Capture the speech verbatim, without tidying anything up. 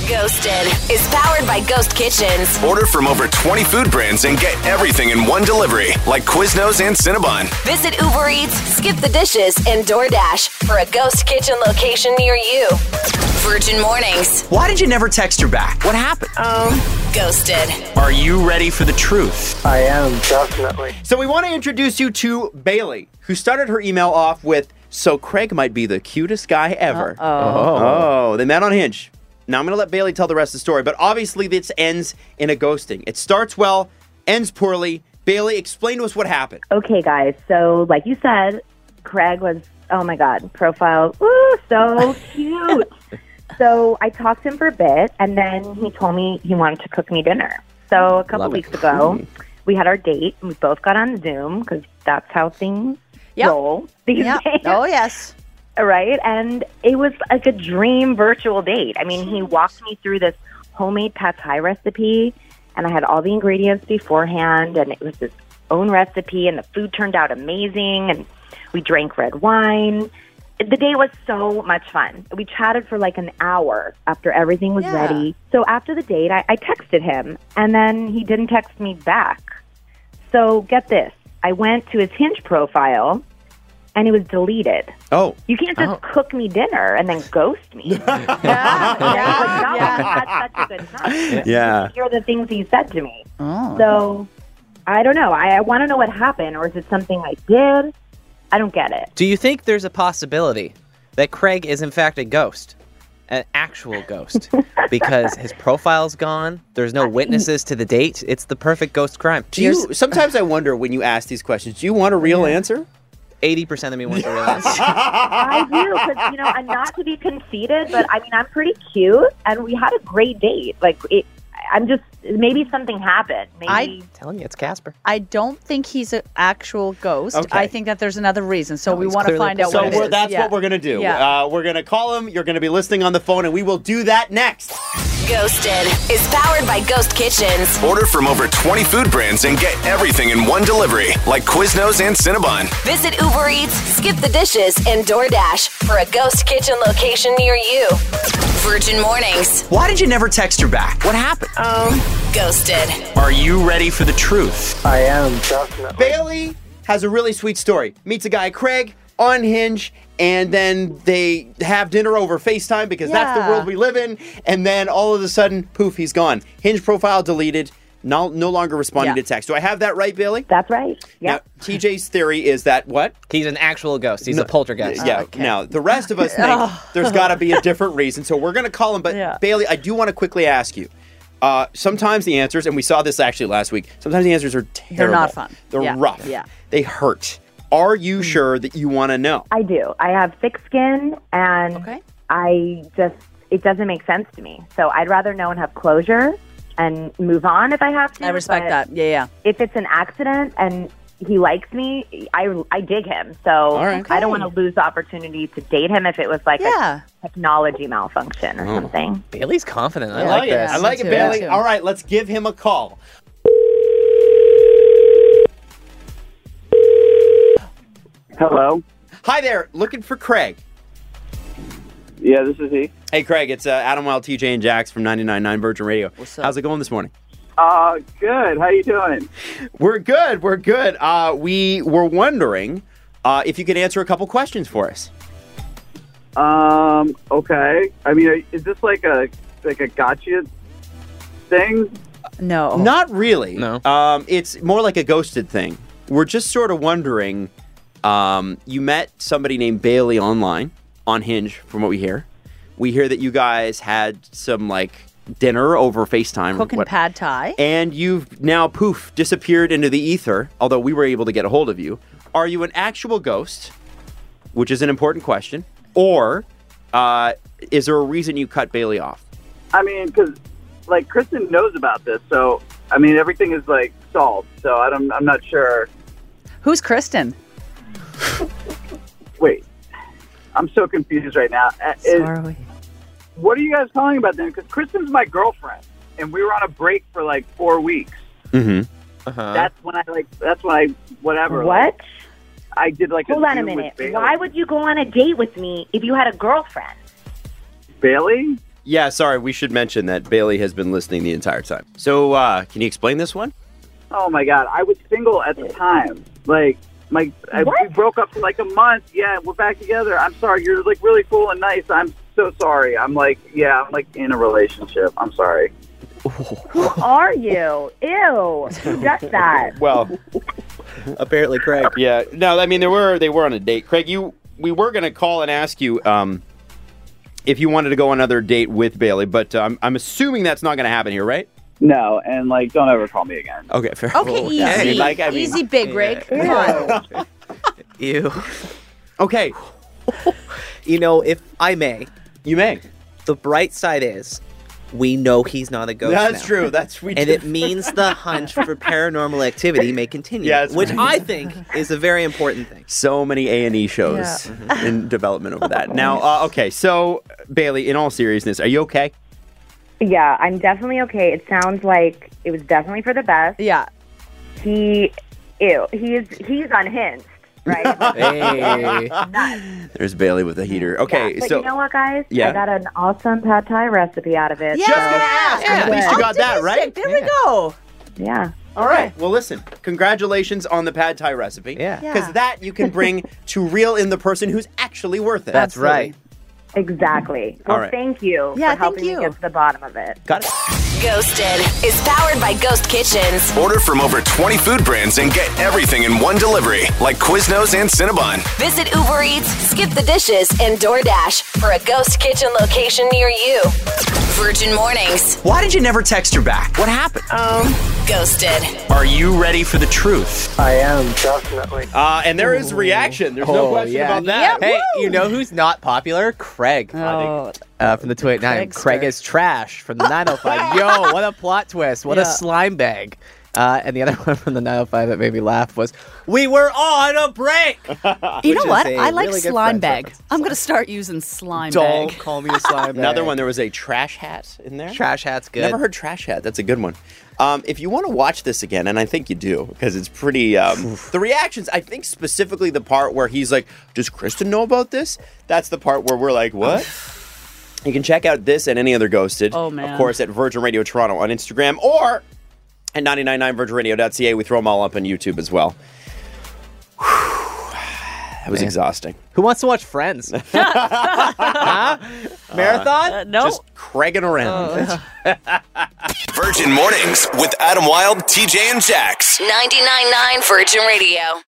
Ghosted is powered by Ghost Kitchens. Order from over twenty food brands and get everything in one delivery, like Quiznos and Cinnabon. Visit Uber Eats, Skip the Dishes, and DoorDash for a Ghost Kitchen location near you. Virgin Mornings. Why did you never text her back? What happened? Um, ghosted. Are you ready for the truth? I am, definitely. So we want to introduce you to Bailey, who started her email off with, "So Craig might be the cutest guy ever." Uh-oh. Oh, they met on Hinge. Now I'm going to let Bailey tell the rest of the story, but obviously this ends in a ghosting. It starts well, ends poorly. Bailey, explain to us what happened. Okay, guys. So, like you said, Craig was, oh my God, profile, ooh, so cute. So I talked to him for a bit, and then he told me he wanted to cook me dinner. So a couple Love it. weeks ago, we had our date, and we both got on Zoom, because that's how things Yep. roll these Yeah. days. Oh, yes. Right? And it was like a dream virtual date. I mean, he walked me through this homemade pad thai recipe, and I had all the ingredients beforehand, and it was his own recipe, and the food turned out amazing, and we drank red wine. The day was so much fun. We chatted for like an hour after everything was Yeah. ready. So after the date, I, I texted him, and then he didn't text me back. So get this. I went to his Hinge profile, and it was deleted. Oh. You can't just Oh. cook me dinner and then ghost me. Yeah, Like, yeah, no, yeah. we had such a good time. Yeah. Here are the things he said to me. Oh. So I don't know. I, I want to know what happened, or is it something I did? I don't get it. Do you think there's a possibility that Craig is in fact a ghost? An actual ghost? Because his profile's gone, there's no witnesses to the date. It's the perfect ghost crime. Do you, sometimes I wonder when you ask these questions, do you want a real answer? eighty percent of me wants to realize. I do, because, you know, I'm not to be conceited, but I mean, I'm pretty cute, and we had a great date. Like, it, I'm just, maybe something happened. Maybe. I- Telling you, it's Casper. I don't think he's an actual ghost. Okay. I think that there's another reason. So Oh, we he's want to clearly find out So what it we're, is. that's Yeah. what we're going to do. Yeah. Uh, we're going to call him. You're going to be listening on the phone, and we will do that next. Ghosted is powered by Ghost Kitchens. Order from over twenty food brands and get everything in one delivery, like Quiznos and Cinnabon. Visit Uber Eats, Skip the Dishes, and DoorDash for a Ghost Kitchen location near you. Virgin Mornings. Why did you never text her back? What happened? Um, ghosted. Are you ready for the truth? I am, definitely. Bailey has a really sweet story. Meets a guy, Craig, on Hinge, and then they have dinner over FaceTime because that's the Yeah. world we live in. And then all of a sudden, poof, he's gone. Hinge profile deleted. No, no longer responding Yeah. to text. Do I have that right, Bailey? That's right. Yeah. Now, T J's theory is that what? He's an actual ghost. He's a poltergeist. Yeah. Now, the rest of us think there's got to be a different reason. So we're going to call him. But Yeah. Bailey, I do want to quickly ask you. Uh, sometimes the answers, and we saw this actually last week, sometimes the answers are terrible. not fun. They're Yeah. rough. Yeah. They hurt. Are you sure that you want to know? I do. I have thick skin, and Okay. I just, it doesn't make sense to me. So I'd rather know and have closure and move on if I have to. I respect but that. Yeah, yeah. If it's an accident and he likes me, I, I dig him. So right. I don't want to lose the opportunity to date him if it was like Yeah. a technology malfunction or Oh. something. Bailey's confident. I Yeah. like it. this. I like Me it, too. Bailey. Me too. All right, let's give him a call. Hello? Hi there. Looking for Craig. Yeah, this is he. Hey, Craig. It's uh, Adam Wild, T J, and Jax from ninety-nine point nine Virgin Radio. What's up? How's it going this morning? Uh, good. How you doing? We're good. We're good. Uh, we were wondering uh, if you could answer a couple questions for us. Um, okay. I mean, is this like a like a gotcha thing? No. Not really. No. Um, it's more like a ghosted thing. We're just sort of wondering, um, you met somebody named Bailey online on Hinge, from what we hear. We hear that you guys had some, like, dinner over FaceTime. or Cooking what- pad thai. And you've now, poof, disappeared into the ether, although we were able to get a hold of you. Are you an actual ghost, which is an important question, or uh, is there a reason you cut Bailey off? I mean, because like Kristen knows about this, so I mean everything is like solved. So I don't. I'm not sure. Who's Kristen? Wait, I'm so confused right now. Uh, is- Sorry. what are you guys calling about then? Because Kristen's my girlfriend, and we were on a break for like four weeks. Mm-hmm. Uh-huh. That's when I like. That's when I whatever. What? like, I did like. Hold a on a Zoom with minute. Bailey. Why would you go on a date with me if you had a girlfriend? Bailey? Yeah, sorry. We should mention that Bailey has been listening the entire time. So, uh, can you explain this one? Oh my God, I was single at the time. Like, my I, we broke up for like a month. Yeah, we're back together. I'm sorry. You're like really cool and nice. I'm so sorry. I'm like, yeah, I'm like in a relationship. I'm sorry. Who are you? Ew. Who does that? Well, Apparently, Craig. yeah. No, I mean, they were they were on a date. Craig, you we were going to call and ask you um, if you wanted to go on another date with Bailey, but um, I'm assuming that's not going to happen here, right? No, and like, don't ever call me again. Okay, fair. Okay, easy. I mean, like, I mean- easy, Big Rig. Ew. Come on. You. Okay, You know, if I may, you may. the bright side is we know he's not a ghost That's now. true. That's we And did. it means the hunt for paranormal activity may continue, Yeah, that's which right. I think is a very important thing. So many A and E shows in development over that. Now, uh, okay, so Bailey, in all seriousness, are you okay? Yeah, I'm definitely okay. It sounds like it was definitely for the best. Yeah. He, ew, he's he's unhinged, right? Hey. There's Bailey with the heater. Okay, Yeah, but so you know what, guys? Yeah. I got an awesome pad thai recipe out of it. Yeah. so- just gonna ask. Yeah. At least you got that right. There we go. yeah. All right. Well, listen. Congratulations on the pad thai recipe. Yeah. Yeah. Because that you can bring to reel in the person who's actually worth it. That's right. Exactly. Well, All right. thank you Yeah, for helping thank you. me get to the bottom of it. Got it. Ghosted is powered by Ghost Kitchens. Order from over twenty food brands and get everything in one delivery, like Quiznos and Cinnabon. Visit Uber Eats, Skip the Dishes, and DoorDash for a Ghost Kitchen location near you. Virgin Mornings. Why did you never text her back? What happened? Ghosted. Are you ready for the truth? I am, definitely. Uh, and there is reaction. There's no Oh, question yeah. about that. Hey, you know who's not popular? Craig. Oh, Uh, from the two eight nine. Craig's Craig fair. is trash from the nine oh five. Yo, what a plot twist. What a Yeah. slime bag. Uh, and the other one from the nine oh five that made me laugh was, we were on a break. you Which know is what? a I like really good slime Friends bag. reference. I'm gonna start using slime Don't bag. call me a slime bag. Another one, there was a trash hat in there. Trash hat's good. Never heard trash hat. That's a good one. Um, if you want to watch this again, and I think you do, because it's pretty. Um, the reactions, I think specifically the part where he's like, "Does Kristen know about this?" That's the part where we're like, "What?" You can check out this and any other Ghosted, Oh, man. of course, at Virgin Radio Toronto on Instagram or at nine nine nine virgin radio dot c a. We throw them all up on YouTube as well. That was Man. exhausting. Who wants to watch Friends? Huh? Marathon? Uh, no. Just cragging around. Virgin Mornings with Adam Wilde, T J, and Jax. ninety-nine point nine Virgin Radio.